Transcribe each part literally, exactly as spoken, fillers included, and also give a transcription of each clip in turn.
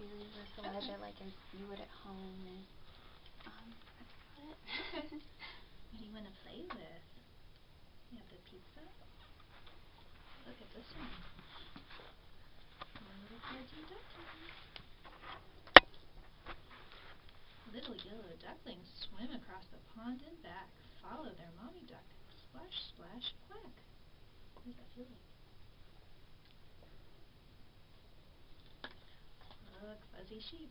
do reverse a little bit like as you would at home, and um, that's about it. What do you want to play with? You have the pizza? Look at this one. One little fuzzy duckling. Little yellow ducklings swim across the pond and back. Follow their mommy duck. Splash, splash, quack. What does that feel like? Look, fuzzy sheep.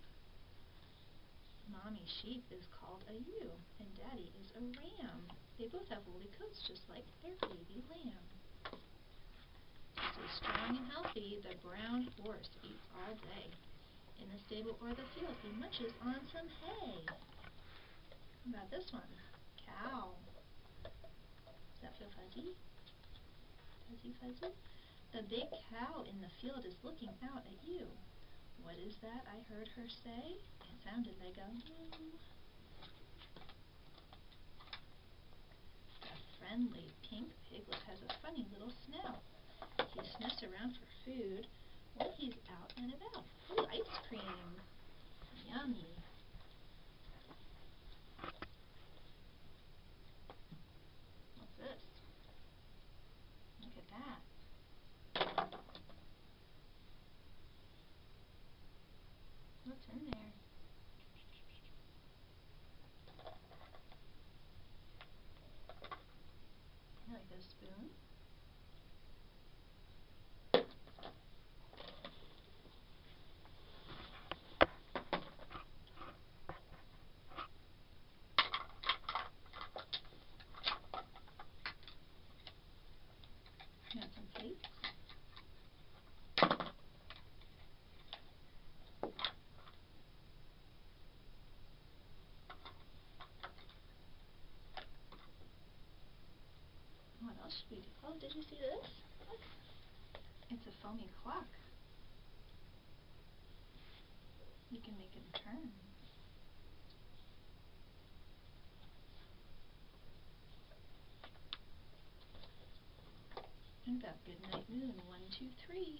Mommy sheep is called a ewe, and Daddy is a ram. They both have woolly coats just like their baby lamb. To stay strong and healthy, the brown horse eats all day. In the stable or the field, he munches on some hay. How about this one? Cow. Does that feel fuzzy? Fuzzy, fuzzy? The big cow in the field is looking out at you. What is that I heard her say? It sounded like a moo. The friendly pink piglet has a funny little snout. He sniffs around for food when he's out and about. Ooh, ice cream. Yummy. What's this? Look at that. What's in there? You like a spoon? You want some plates? What else should we do? Oh, did you see this? Look. It's a foamy clock. You can make it turn. And about good night moon. One, two, three.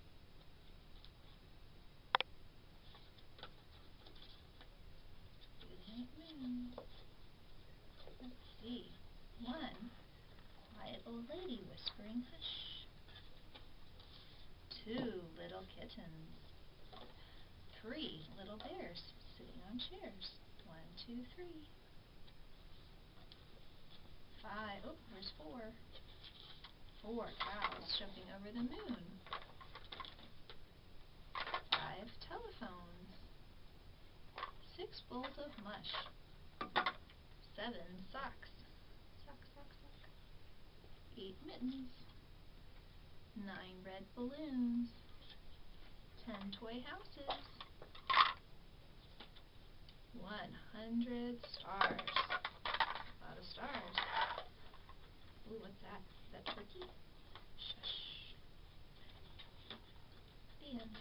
Good night moon. Let's see. One, quiet old lady whispering hush. Two little kittens. Three little bears sitting on chairs. One, two, three. Five. Oh, there's four. Four cows jumping over the moon. Five telephones. Six bowls of mush. Seven socks. Sock, sock, sock. Eight mittens. Nine red balloons. Ten toy houses. One hundred stars. A lot of stars. Ooh, what's that? Is that turkey? Shush. The end.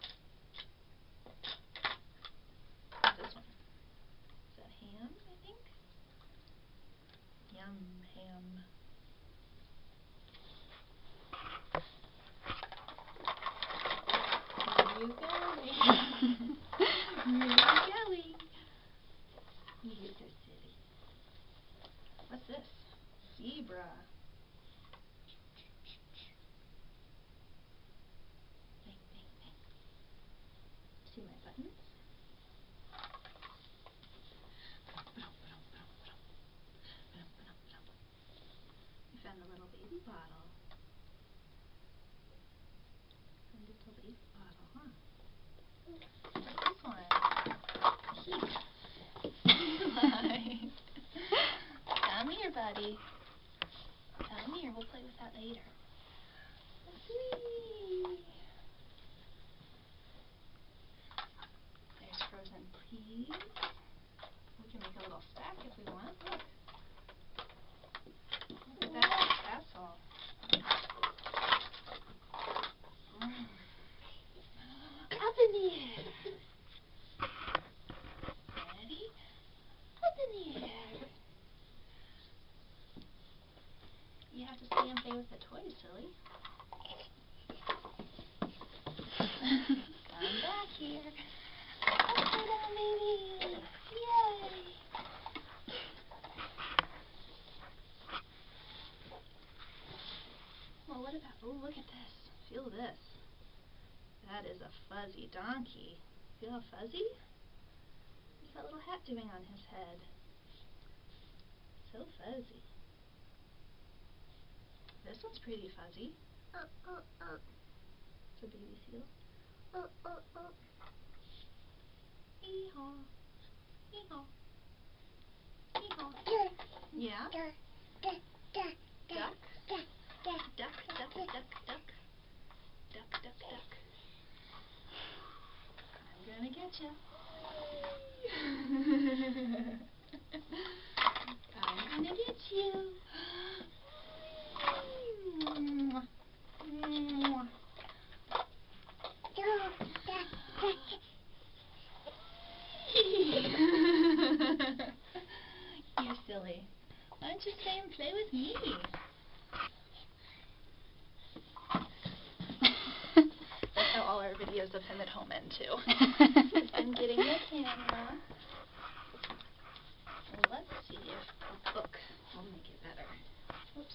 What's this one? Is that ham, I think? Yum, ham. Here you go. Jelly. You so silly. What's this? Zebra. Bang, bang, bang. See my buttons? We found a little baby bottle. A little baby bottle, huh? What's this one? Heat. Come here, buddy. Come here, we'll play with that later. Whee! There's frozen peas. We can make a little stack if we want. Look. Look at that. That's all. Mm. Up in the air. Ready? Up in the air. You have to stay and play with the toys, silly. Come back here. baby! Yay! Well, what about, oh, look at this. Feel this. That is a fuzzy donkey. Feel how fuzzy? What's that little hat doing on his head? So fuzzy. This one's pretty fuzzy. Uh, uh, uh. It's a baby seal. Uh, uh, uh. Hee-haw. Hee-haw. Hee-haw. Yeah? Duck? Duck, duck, duck, duck. Duck, duck, duck, duck. Duck, duck, duck. I'm gonna get ya. I'm gonna get you. Mwah. Mwah. You're silly. Why don't you stay and play with me? That's how all our videos of him at home end too. I'm getting the camera. Well, let's see if a book will make it better. Oops.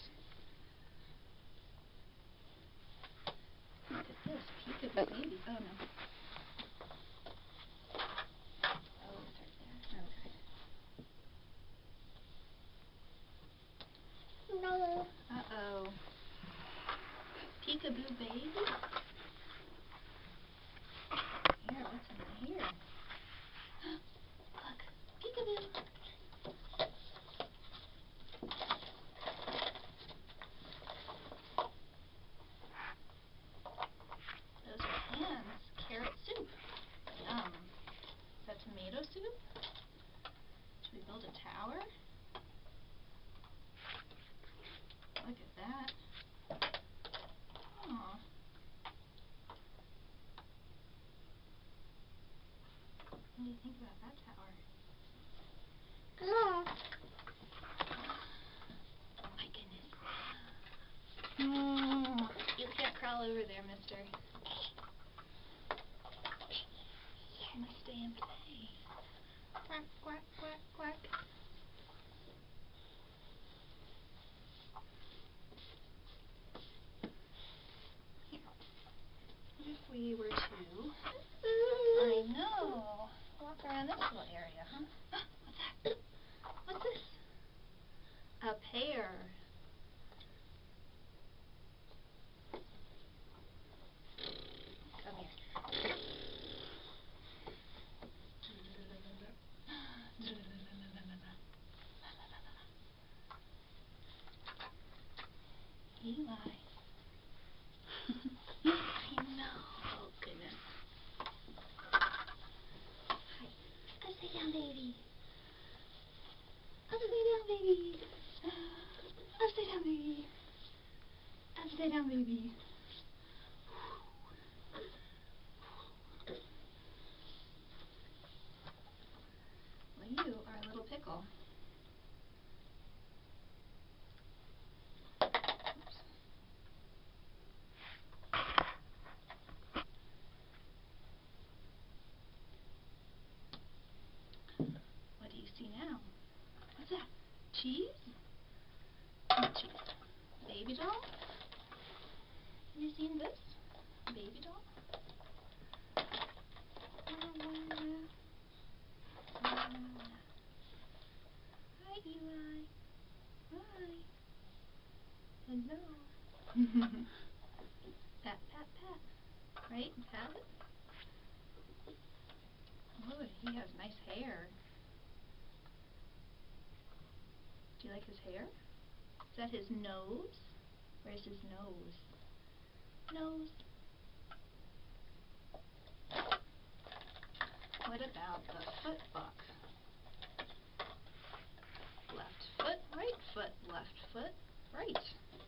Look at this. Peekaboo baby. Oh no. Oh, it's right there. Okay. No. Uh-oh. Peekaboo baby? Here, what's in here? Look. Peekaboo. Those are hands. Carrot soup. Yum. Is that tomato soup? Should we build a tower? Look at that. Aw. What do you think about that tower? Oh my goodness. Mm. You can't crawl over there, mister. You must stay and play. Quack, quack, quack, quack. Here. What if we were to... I know. Walk around this little area, huh? What's that? What's this? A pear. Come here. Eli. I know. Oh, goodness. Hi. Upside down, baby. Upside down, baby. Upside down, baby. Upside down, baby. Well, you are a little pickle. Oops. What do you see now? What's that? Cheese? Not cheese. Baby doll? Have you seen this? Baby doll? Hi, Eli. Hi. Hello. Pat, pat, pat. Right? Pat it? Oh, he has nice hair. Do you like his hair? Is that his nose? Where's his nose? Nose. What about the foot buck? Left foot, right foot, left foot, right.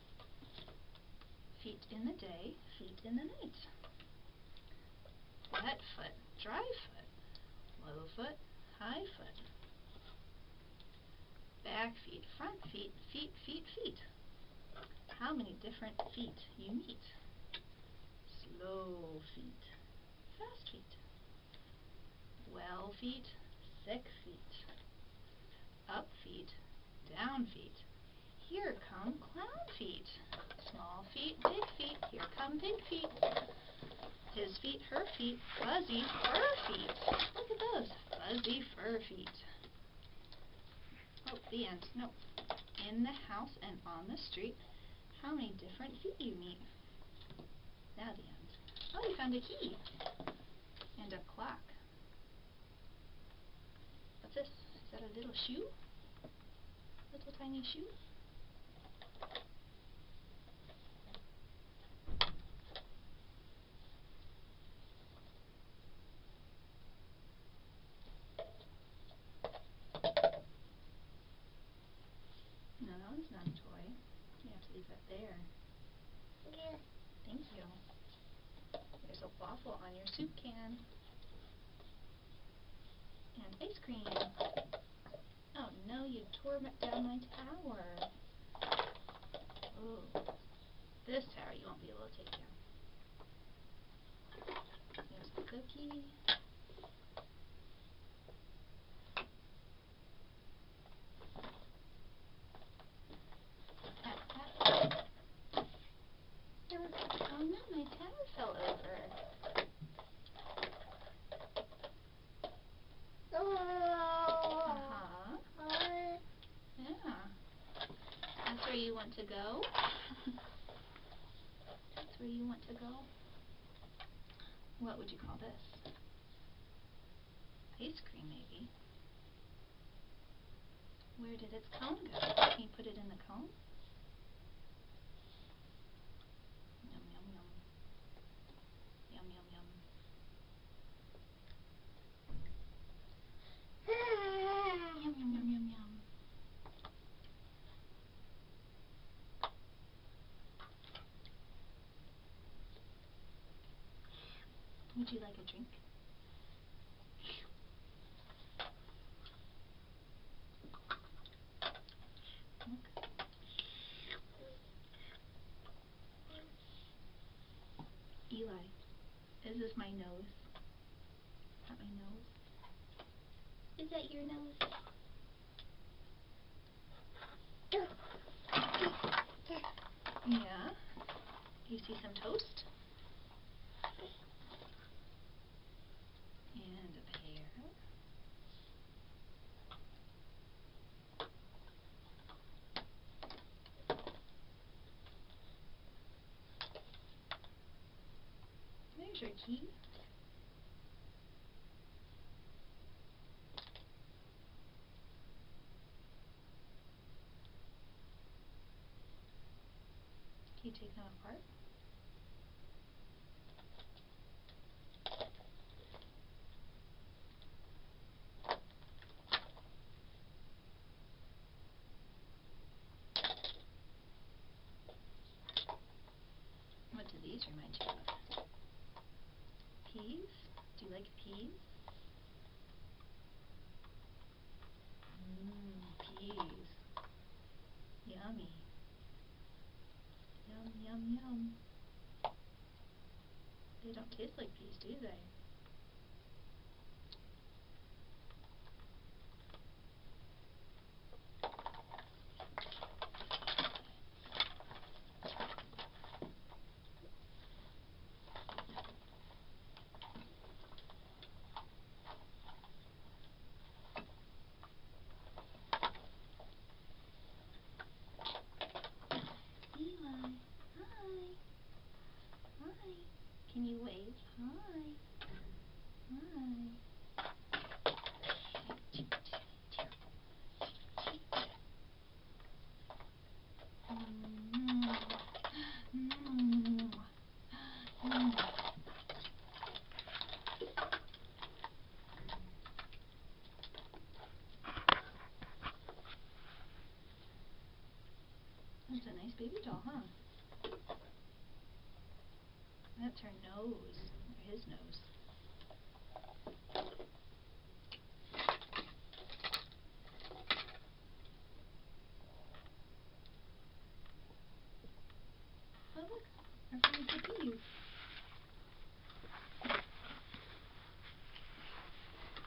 Feet in the day, feet in the night. Wet foot, dry foot, low foot, high foot. Back feet, front feet, feet, feet, feet. How many different feet you meet? Slow feet, fast feet. Well feet, sick feet. Up feet, down feet. Here come clown feet. Small feet, big feet. Here come big feet. His feet, her feet, fuzzy fur feet. Look at those, fuzzy fur feet. Oh, the end. No. In the house and on the street, how many different feet you meet. Now the end. Oh, you found a key. And a clock. What's this? Is that a little shoe? Little tiny shoe? No, that one's not a toy. You have to leave that there. Yeah. Thank you. There's a waffle on your soup can. And ice cream. Oh no, you tore down my tower. Ooh. This tower you won't be able to take down. There's the cookie. Oh no, my tower fell over. Uh-huh. Yeah. That's where you want to go? That's where you want to go? What would you call this? Ice cream, maybe. Where did its cone go? Can you put it in the cone? Yum, yum, yum. Yum, yum, yum. Yum, yum, yum, yum, yum. Would you like a drink? Look. Eli, is this my nose? Is that my nose? Is that your nose? Yeah. You see some toast? And a pear. There's your key. Can you take them apart? What do these remind you of? Peas? Do you like peas? Mmm, peas. Yummy. Yum, yum, yum. They don't taste like peas, do they? Eli, hi. Hi. Can you wave? Hi. Hi. Mm-hmm. Mm-hmm. Mm-hmm. That's a nice baby doll, huh? That's her nose, or his nose.